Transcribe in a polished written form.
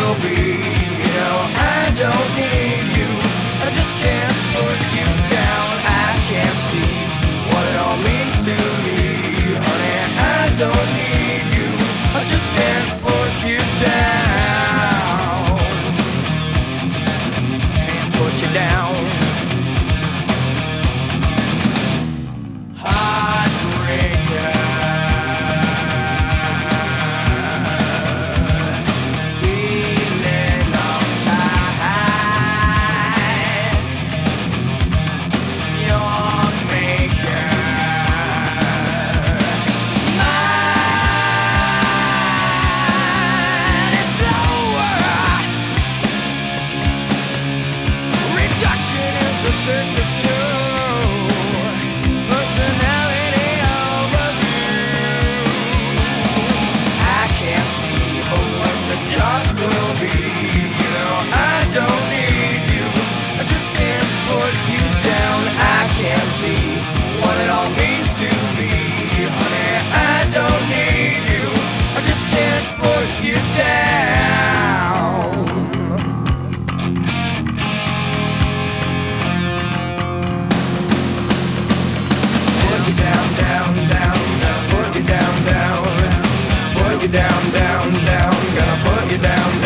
will be. You know I don't need you, I just can't put you down. I can't see what it all means to me. Honey, I don't need you, I just can't put you down. Can't put you down. Heartbreaker, feeling uptight. Your maker, mine is slower. Reduction is addictive too. Personality overview. I can't see what the cost will be. You know I don't need you, I just can't put you down. I can't see what it all means to me. Honey, I don't need you, I just can't put you down. Put you down, down, down, down. Put you down, down. Put you down, down, down. Gonna put you down,